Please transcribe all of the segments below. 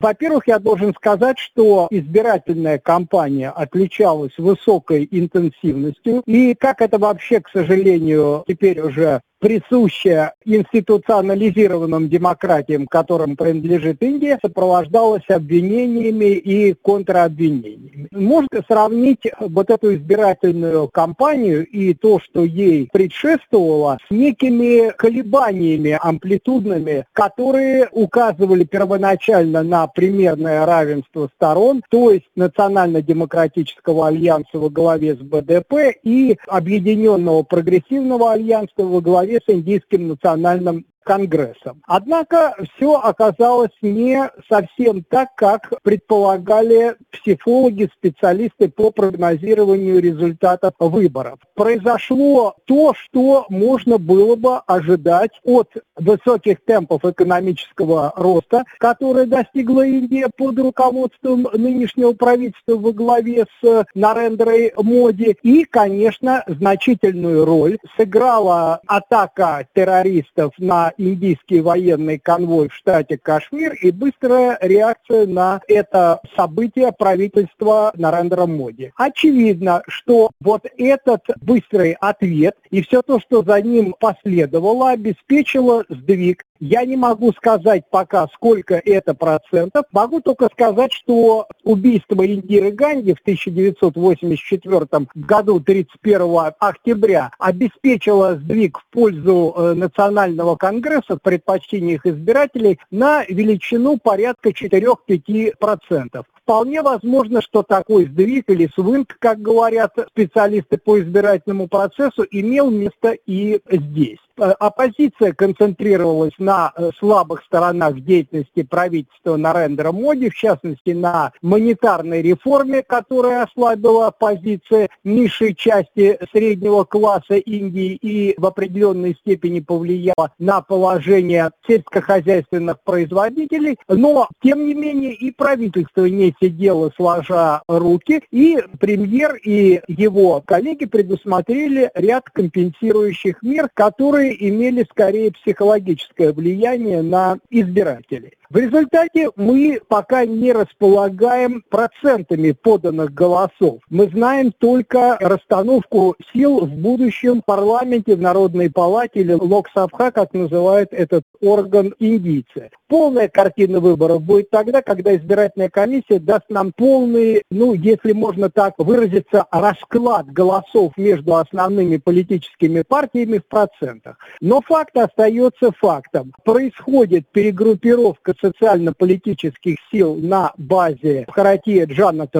Во-первых, я должен сказать, что избирательная кампания отличалась высокой интенсивностью, и как это вообще, к сожалению, теперь уже присущая институционализированным демократиям, которым принадлежит Индия, сопровождалась обвинениями и контробвинениями. Можно сравнить вот эту избирательную кампанию и то, что ей предшествовало, с некими колебаниями амплитудными, которые указывали первоначально на примерное равенство сторон, то есть Национально-демократического альянса во главе с БДП и Объединенного прогрессивного альянса во главе с Индийским национальным Конгрессом. Однако все оказалось не совсем так, как предполагали психологи, специалисты по прогнозированию результатов выборов. Произошло то, что можно было бы ожидать от высоких темпов экономического роста, который достигла Индия под руководством нынешнего правительства во главе с Нарендрой Моди. И, конечно, значительную роль сыграла атака террористов на индийский военный конвой в штате Кашмир и быстрая реакция на это событие правительства Нарендра Моди. Очевидно, что вот этот быстрый ответ и все то, что за ним последовало, обеспечило сдвиг. Я не могу сказать пока, сколько это процентов. Могу только сказать, что убийство Индиры Ганди в 1984 году, 31 октября, обеспечило сдвиг в пользу Национального конгресса в предпочтениях избирателей на величину порядка 4-5%. Вполне возможно, что такой сдвиг или свинг, как говорят специалисты по избирательному процессу, имел место и здесь. Оппозиция концентрировалась на слабых сторонах деятельности правительства Нарендра Моди, в частности на монетарной реформе, которая ослабила позиции низшей части среднего класса Индии и в определенной степени повлияла на положение сельскохозяйственных производителей. Но, тем не менее, и правительство не сидело сложа руки, и премьер и его коллеги предусмотрели ряд компенсирующих мер, которые имели скорее психологическое влияние на избирателей. В результате мы пока не располагаем процентами поданных голосов. Мы знаем только расстановку сил в будущем парламенте, в Народной палате или Лок-Сабха, как называют этот орган индийцы. Полная картина выборов будет тогда, когда избирательная комиссия даст нам полный, если можно так выразиться, расклад голосов между основными политическими партиями в процентах. Но факт остается фактом. Происходит перегруппировка социально-политических сил на базе Бхаратия Джаната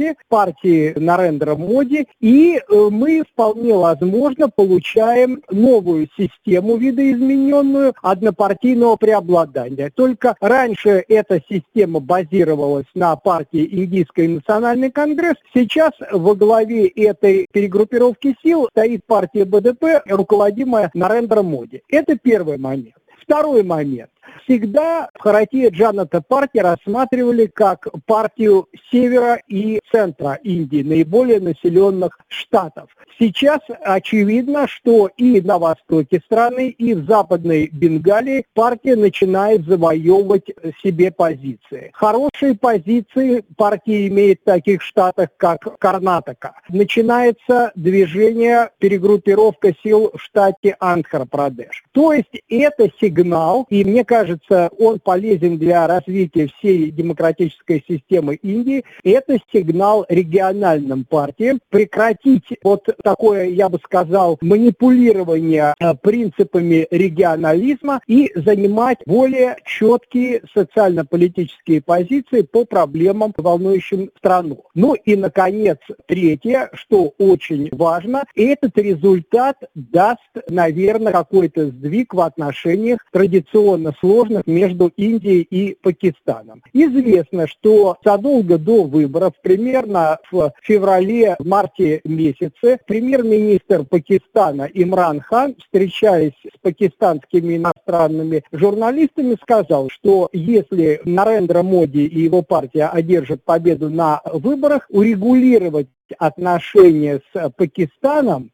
партии Нарендра Моди, и мы вполне возможно получаем новую систему, видоизмененную, однопартийного преобладания. Только раньше эта система базировалась на партии Индийский национальный конгресс, сейчас во главе этой перегруппировки сил стоит партия БДП, руководимая Нарендра Моди. Это первый момент. Второй момент. Всегда Бхаратия Джаната партии рассматривали как партию севера и центра Индии, наиболее населенных штатов. Сейчас очевидно, что и на востоке страны, и в западной Бенгалии партия начинает завоевывать себе позиции. Хорошие позиции партия имеет в таких штатах, как Карнатака. Начинается движение, перегруппировка сил в штате Андхра-Прадеш. То есть это сигнал, и мне кажется, он полезен для развития всей демократической системы Индии. Это сигнал региональным партиям прекратить вот такое, я бы сказал, манипулирование принципами регионализма и занимать более четкие социально-политические позиции по проблемам, волнующим страну. Ну и, наконец, третье, что очень важно, этот результат даст, наверное, какой-то сдвиг в отношениях традиционно сложных между Индией и Пакистаном. Известно, что задолго до выборов, примерно в феврале-марте месяце, премьер-министр Пакистана Имран Хан, встречаясь с пакистанскими иностранными журналистами, сказал, что если Нарендра Моди и его партия одержат победу на выборах, урегулировать отношения с Пакистаном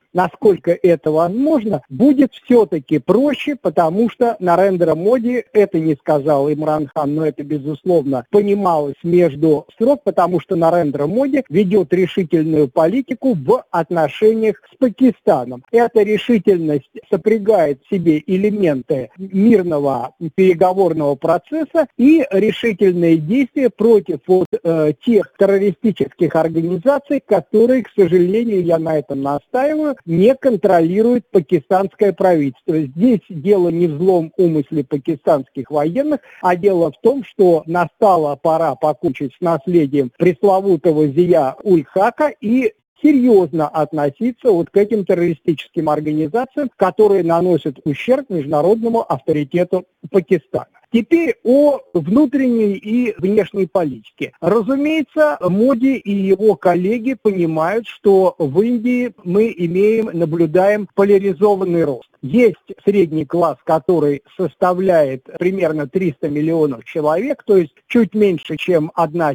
насколько это возможно, будет все-таки проще, потому что Нарендра Моди, это не сказал Имран Хан, но это, безусловно, понималось между строк, потому что Нарендра Моди ведет решительную политику в отношениях с Пакистаном. Эта решительность сопрягает в себе элементы мирного переговорного процесса и решительные действия против тех террористических организаций, которые, к сожалению, я на этом настаиваю, не контролирует пакистанское правительство. Здесь дело не в злом умысле пакистанских военных, а дело в том, что настала пора покончить с наследием пресловутого Зия-уль-Хака и серьезно относиться вот к этим террористическим организациям, которые наносят ущерб международному авторитету Пакистана. Теперь о внутренней и внешней политике. Разумеется, Моди и его коллеги понимают, что в Индии мы наблюдаем поляризованный рост. Есть средний класс, который составляет примерно 300 миллионов человек, то есть чуть меньше, чем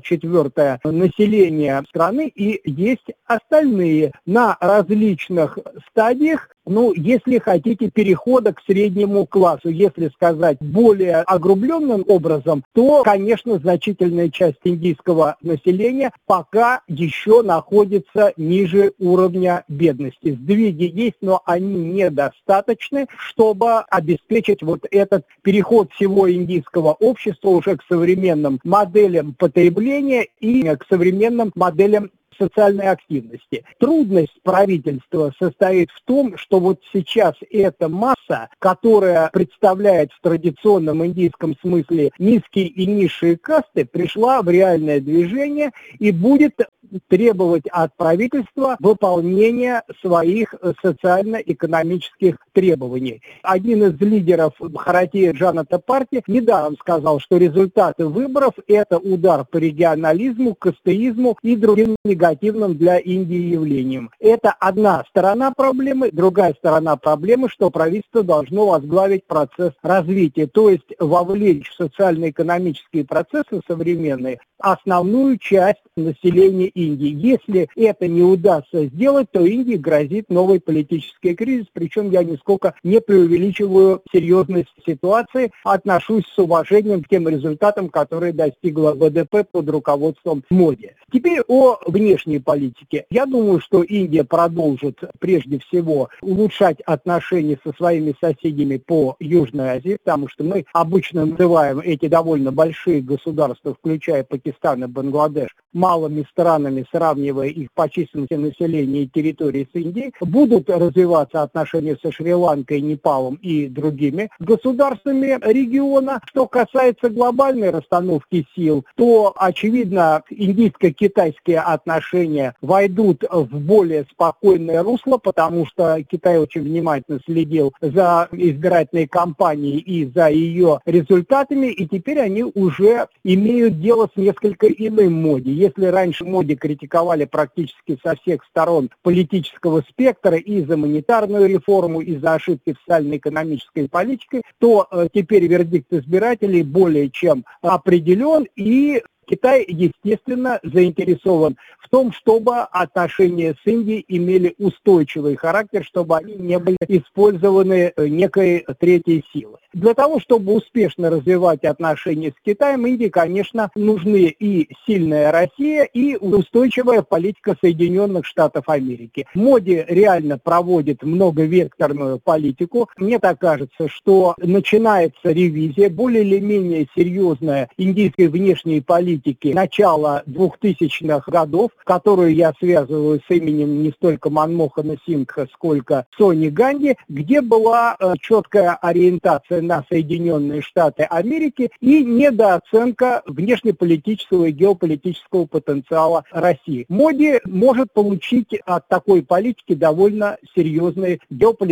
1/4 населения страны, и есть остальные на различных стадиях, если хотите, перехода к среднему классу. Если сказать более огрубленным образом, то, конечно, значительная часть индийского населения пока еще находится ниже уровня бедности. Сдвиги есть, но они недостаточны, чтобы обеспечить вот этот переход всего индийского общества уже к современным моделям потребления и к современным моделям социальной активности. Трудность правительства состоит в том, что вот сейчас эта масса, которая представляет в традиционном индийском смысле низкие и низшие касты, пришла в реальное движение и будет требовать от правительства выполнения своих социально-экономических требований. Один из лидеров Бхаратия Джаната партии недавно сказал, что результаты выборов – это удар по регионализму, кастеизму и другим негативным для Индии явлениям. Это одна сторона проблемы. Другая сторона проблемы, что правительство должно возглавить процесс развития, то есть вовлечь в социально-экономические процессы современные основную часть населения Индии. Если это не удастся сделать, то Индии грозит новый политический кризис, причем я нисколько не преувеличиваю серьезность ситуации, отношусь с уважением к тем результатам, которые достигла БДП под руководством Моди. Теперь о внешней политике. Я думаю, что Индия продолжит прежде всего улучшать отношения со своими соседями по Южной Азии, потому что мы обычно называем эти довольно большие государства, включая Пакистан и Бангладеш, малыми странами, сравнивая их по численности населения и территории с Индией. Будут развиваться отношения со Шри-Ланкой, Непалом и другими государствами региона. Что касается глобальной расстановки сил, то, очевидно, индийско-китайские отношения войдут в более спокойное русло, потому что Китай очень внимательно следил за избирательной кампанией и за ее результатами, и теперь они уже имеют дело с несколько иным Моди. Если раньше Моди критиковали практически со всех сторон политического спектра и за монетарную реформу, и за ошибки в социально-экономической политике, то теперь вердикт избирателей более чем определен, и Китай, естественно, заинтересован в том, чтобы отношения с Индией имели устойчивый характер, чтобы они не были использованы некой третьей силой. Для того, чтобы успешно развивать отношения с Китаем, Индии, конечно, нужны и сильная Россия, и устойчивая политика Соединенных Штатов Америки. Моди реально проводит многовекторную политику. Мне так кажется, что начинается ревизия, более или менее серьезная индийской внешней политики начала 2000-х годов, которую я связываю с именем не столько Манмохана Сингха, сколько Сони Ганди, где была четкая ориентация на Соединенные Штаты Америки и недооценка внешнеполитического и геополитического потенциала России. Моди может получить от такой политики довольно серьезные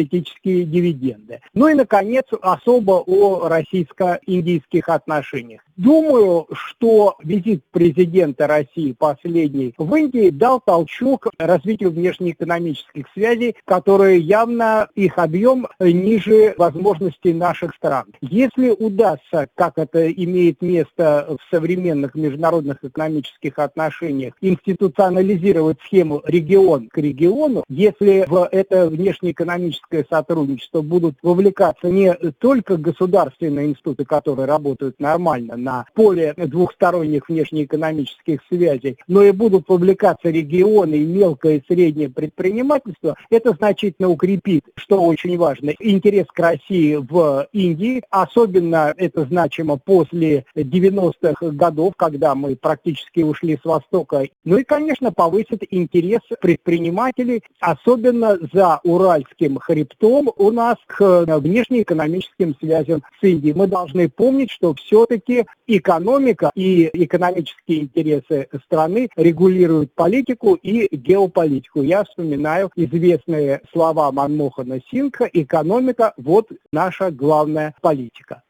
геополитические дивиденды. Ну и, наконец, особо о российско-индийских отношениях. Думаю, что визит президента России последний в Индии дал толчок развитию внешнеэкономических связей, которые явно их объем ниже возможностей наших стран. Если удастся, как это имеет место в современных международных экономических отношениях, институционализировать схему регион к региону, если в это внешнеэкономическое сотрудничество будут вовлекаться не только государственные институты, которые работают нормально на поле двухсторонних внешнеэкономических связей, но и будут вовлекаться регионы и мелкое и среднее предпринимательство, это значительно укрепит, что очень важно, интерес к России в Индии. Особенно это значимо после 90-х годов, когда мы практически ушли с Востока. Ну и, конечно, повысит интерес предпринимателей, особенно за Уральским хребтом у нас к внешнеэкономическим связям с Индией. Мы должны помнить, что все-таки экономика и экономические интересы страны регулируют политику и геополитику. Я вспоминаю известные слова Манмохана Сингха: экономика – вот наша главная политика.